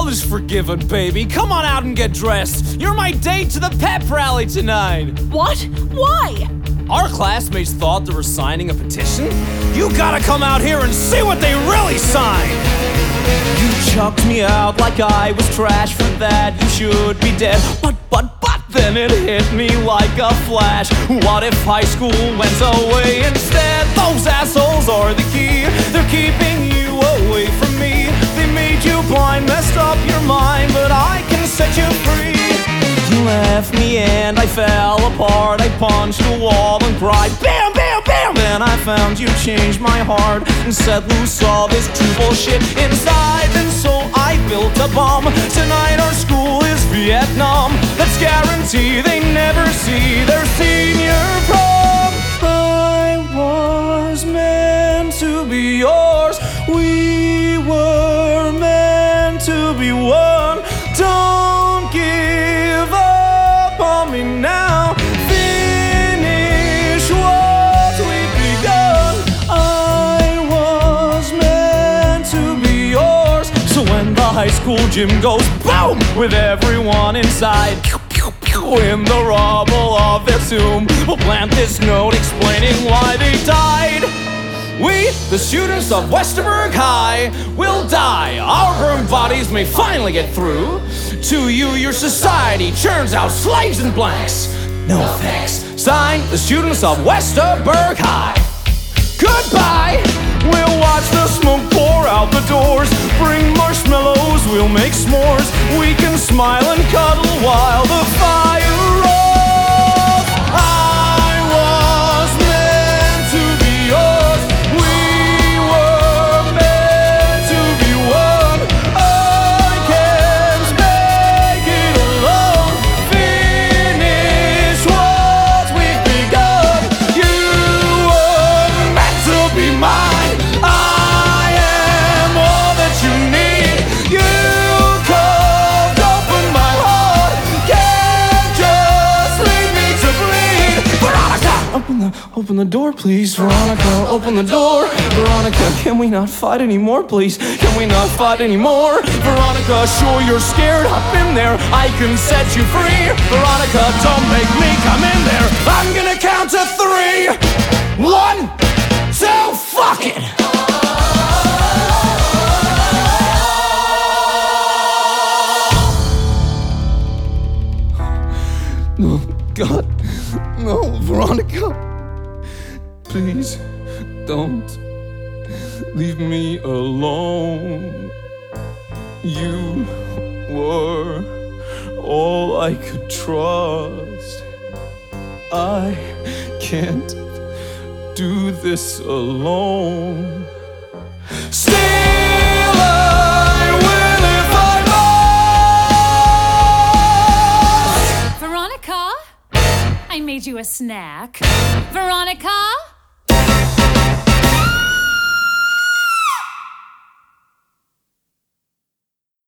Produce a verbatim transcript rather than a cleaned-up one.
all is forgiven, baby. Come on out and get dressed. You're my date to the pep rally tonight. What? Why? Our classmates thought they were signing a petition. You gotta come out here and see what they really signed. You chucked me out like I was trash. For that you should be dead. But, but, but then it hit me like a flash. What if high school went away instead? Those assholes are the key. They're keeping you away from me. They made you blind, messed up your mind, but I can set you free. You left me and I fell apart. I punched a wall and cried, bam, bam, bam. Then I found you changed my heart and set loose all this true bullshit inside. And so I built a bomb. Tonight our school is Vietnam. Let's guarantee they never see their senior prom. I was meant to be yours. We were meant to be one. Don't give up on me now. Finish what we've begun. I was meant to be yours. So when the high school gym goes boom with everyone inside, in the rubble of their tomb, we'll plant this note explaining why they died. We, the students of Westerberg High, will die. Our burned bodies may finally get through. To you, your society churns out slaves and blanks. No thanks. Signed, the students of Westerberg High. Goodbye. We'll watch the smoke pour out the doors. Bring marshmallows, we'll make s'mores. We can smile and cuddle while the fire rolls. I was meant to be yours. We were meant to be one. I can't make it alone. Finish what we've begun. You were meant to be mine. I am all that you need. You carved open my heart. Can't just leave me to bleed. Veronica, open the, open the door, please. Veronica, open the door. Veronica, can we not fight anymore, please? Can we not fight anymore? Veronica, sure you're scared. I've been there. I can set you free. Veronica, don't make me come in there. I'm gonna count to three. One, two, fuck it. No, God, no, Veronica. Please, don't leave me alone. You were all I could trust. I can't do this alone. Still I will if I must. Veronica? I made you a snack. Veronica?